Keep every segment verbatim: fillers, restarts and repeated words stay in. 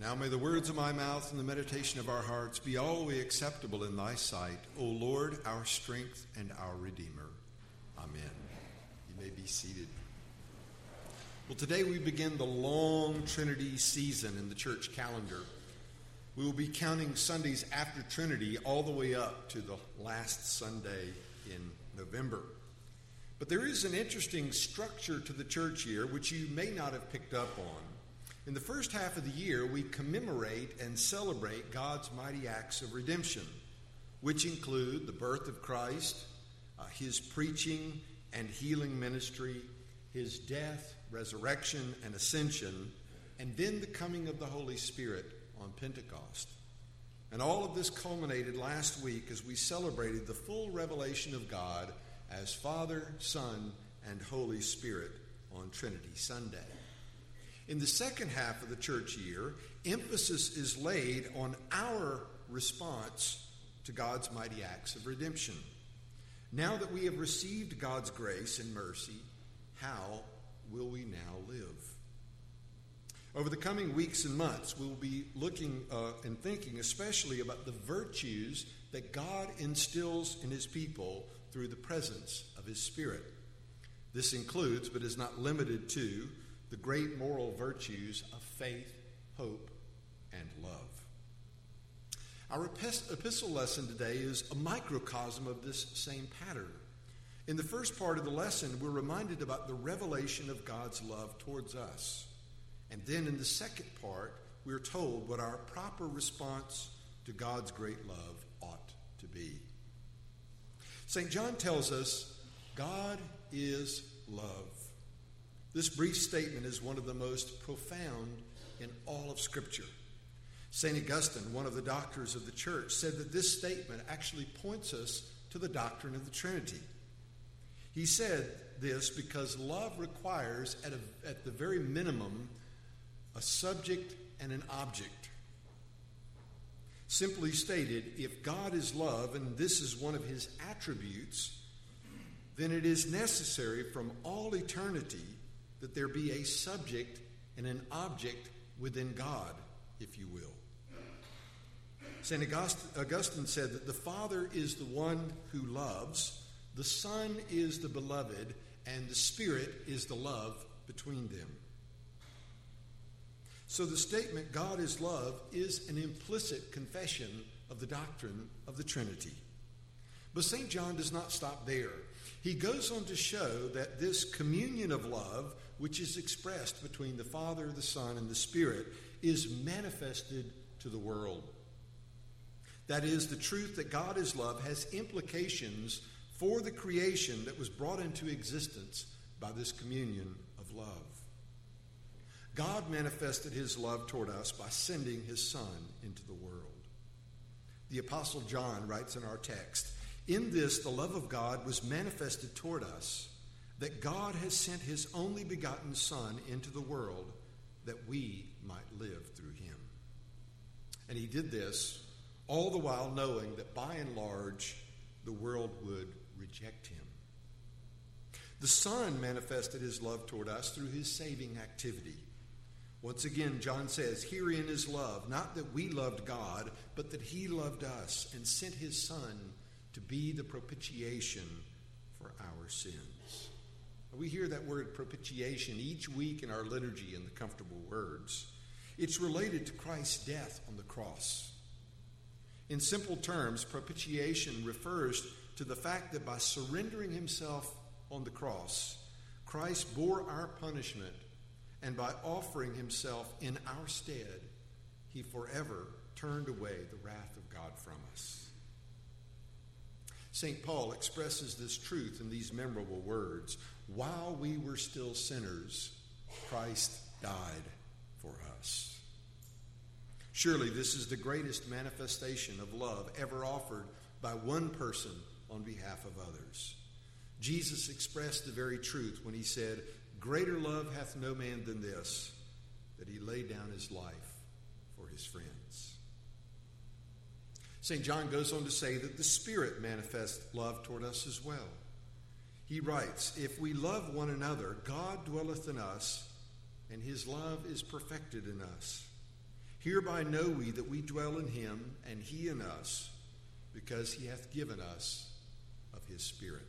Now may the words of my mouth and the meditation of our hearts be always acceptable in thy sight, O Lord, our strength and our Redeemer. Amen. You may be seated. Well, today we begin the long Trinity season in the church calendar. We will be counting Sundays after Trinity all the way up to the last Sunday in November. But there is an interesting structure to the church year which you may not have picked up on. In the first half of the year, we commemorate and celebrate God's mighty acts of redemption, which include the birth of Christ, uh, his preaching and healing ministry, his death, resurrection, and ascension, and then the coming of the Holy Spirit on Pentecost. And all of this culminated last week as we celebrated the full revelation of God as Father, Son, and Holy Spirit on Trinity Sunday. In the second half of the church year, emphasis is laid on our response to God's mighty acts of redemption. Now that we have received God's grace and mercy, how will we now live? Over the coming weeks and months, we will be looking uh, and thinking especially about the virtues that God instills in his people through the presence of his Spirit. This includes, but is not limited to, the great moral virtues of faith, hope, and love. Our epistle lesson today is a microcosm of this same pattern. In the first part of the lesson, we're reminded about the revelation of God's love towards us. And then in the second part, we're told what our proper response to God's great love ought to be. Saint John tells us, God is love. This brief statement is one of the most profound in all of Scripture. Saint Augustine, one of the doctors of the church, said that this statement actually points us to the doctrine of the Trinity. He said this because love requires, at, a, at the very minimum, a subject and an object. Simply stated, if God is love, and this is one of his attributes, then it is necessary from all eternity that there be a subject and an object within God, if you will. Saint Augustine said that the Father is the one who loves, the Son is the beloved, and the Spirit is the love between them. So the statement, God is love, is an implicit confession of the doctrine of the Trinity. But Saint John does not stop there. He goes on to show that this communion of love, which is expressed between the Father, the Son, and the Spirit, is manifested to the world. That is, the truth that God is love has implications for the creation that was brought into existence by this communion of love. God manifested his love toward us by sending his Son into the world. The Apostle John writes in our text, in this, the love of God was manifested toward us, that God has sent his only begotten Son into the world that we might live through him. And he did this all the while knowing that by and large the world would reject him. The Son manifested his love toward us through his saving activity. Once again, John says, herein is love, not that we loved God, but that he loved us and sent his Son to be the propitiation for our sins. We hear that word propitiation each week in our liturgy in the Comfortable Words. It's related to Christ's death on the cross. In simple terms, propitiation refers to the fact that by surrendering himself on the cross, Christ bore our punishment, and by offering himself in our stead, he forever turned away the wrath of God from us. Saint Paul expresses this truth in these memorable words, while we were still sinners, Christ died for us. Surely this is the greatest manifestation of love ever offered by one person on behalf of others. Jesus expressed the very truth when he said, greater love hath no man than this, that he laid down his life for his friends. Saint John goes on to say that the Spirit manifests love toward us as well. He writes, if we love one another, God dwelleth in us, and his love is perfected in us. Hereby know we that we dwell in him, and he in us, because he hath given us of his Spirit.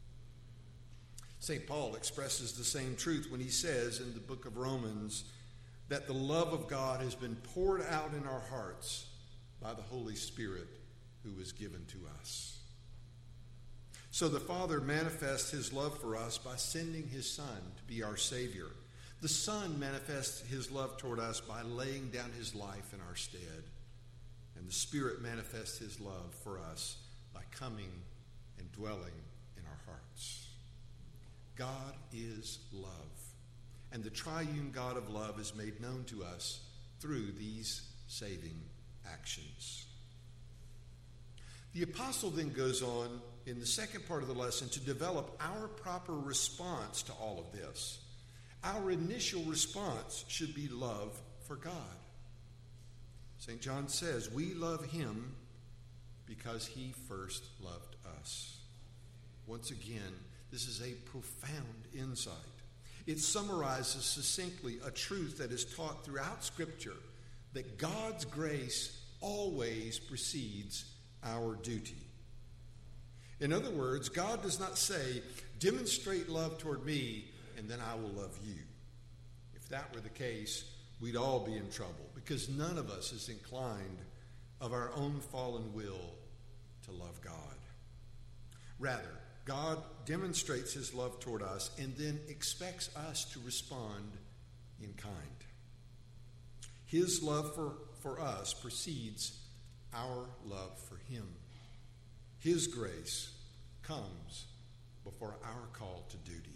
Saint Paul expresses the same truth when he says in the book of Romans that the love of God has been poured out in our hearts by the Holy Spirit who was given to us. So the Father manifests his love for us by sending his Son to be our Savior. The Son manifests his love toward us by laying down his life in our stead. And the Spirit manifests his love for us by coming and dwelling in our hearts. God is love. And the triune God of love is made known to us through these saving actions. The apostle then goes on in the second part of the lesson to develop our proper response to all of this. Our initial response should be love for God. Saint John says, we love him because he first loved us. Once again, this is a profound insight. It summarizes succinctly a truth that is taught throughout Scripture, that God's grace always precedes our duty. In other words, God does not say, demonstrate love toward me, and then I will love you. If that were the case, we'd all be in trouble, because none of us is inclined of our own fallen will to love God. Rather, God demonstrates his love toward us and then expects us to respond in kind. His love for, for us precedes our love for him. His grace comes before our call to duty.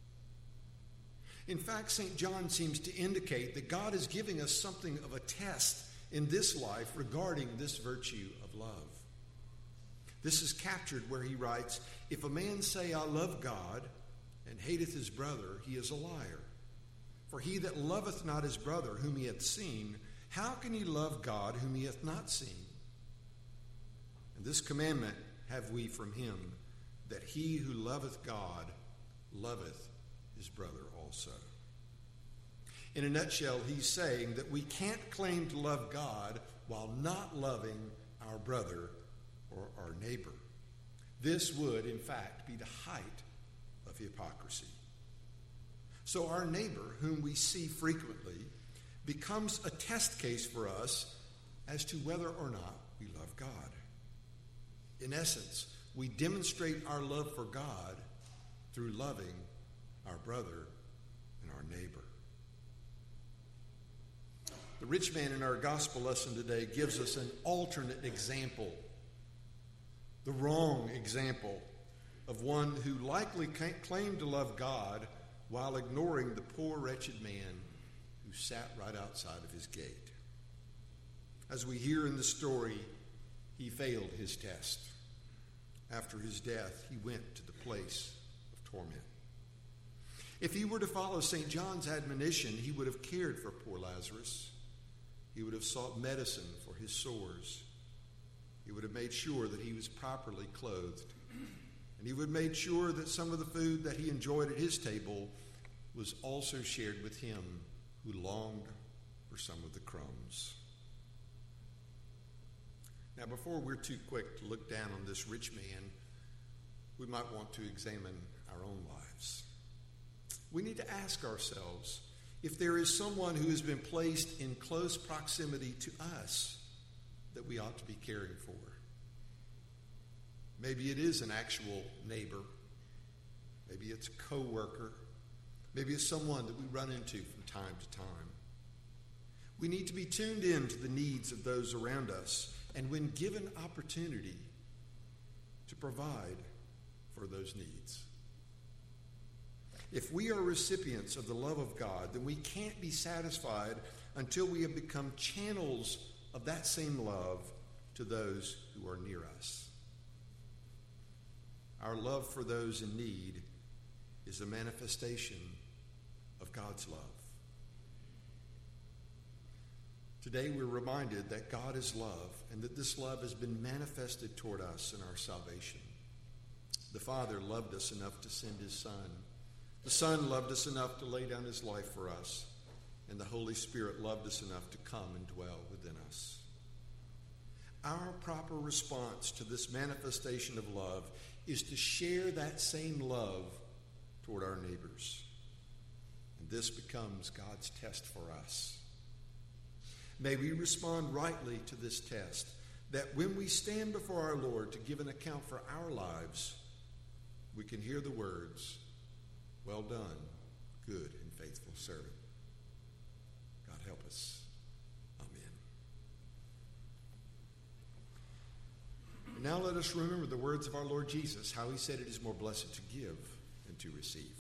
In fact, Saint John seems to indicate that God is giving us something of a test in this life regarding this virtue of love. This is captured where he writes, if a man say, I love God, and hateth his brother, he is a liar. For he that loveth not his brother whom he hath seen, how can he love God whom he hath not seen? And this commandment have we from him, that he who loveth God loveth his brother also. In a nutshell, he's saying that we can't claim to love God while not loving our brother or our neighbor. This would, in fact, be the height of hypocrisy. So our neighbor, whom we see frequently, becomes a test case for us as to whether or not we love God. In essence, we demonstrate our love for God through loving our brother and our neighbor. The rich man in our gospel lesson today gives us an alternate example, the wrong example of one who likely claimed to love God while ignoring the poor, wretched man who sat right outside of his gate. As we hear in the story, he failed his test. After his death, he went to the place of torment. If he were to follow Saint John's admonition, he would have cared for poor Lazarus. He would have sought medicine for his sores. He would have made sure that he was properly clothed. And he would have made sure that some of the food that he enjoyed at his table was also shared with him who longed for some of the crumbs. Now, before we're too quick to look down on this rich man, we might want to examine our own lives. We need to ask ourselves if there is someone who has been placed in close proximity to us that we ought to be caring for. Maybe it is an actual neighbor. Maybe it's a co-worker. Maybe it's someone that we run into from time to time. We need to be tuned in to the needs of those around us, and when given opportunity, to provide for those needs. If we are recipients of the love of God, then we can't be satisfied until we have become channels of that same love to those who are near us. Our love for those in need is a manifestation of God's love. Today we're reminded that God is love and that this love has been manifested toward us in our salvation. The Father loved us enough to send his Son. The Son loved us enough to lay down his life for us. and the Holy Spirit loved us enough to come and dwell within us. Our proper response to this manifestation of love is to share that same love toward our neighbors. And this becomes God's test for us. May we respond rightly to this test, that when we stand before our Lord to give an account for our lives, we can hear the words, "Well done, good and faithful servant." God help us. Amen. And now let us remember the words of our Lord Jesus, how he said it is more blessed to give than to receive.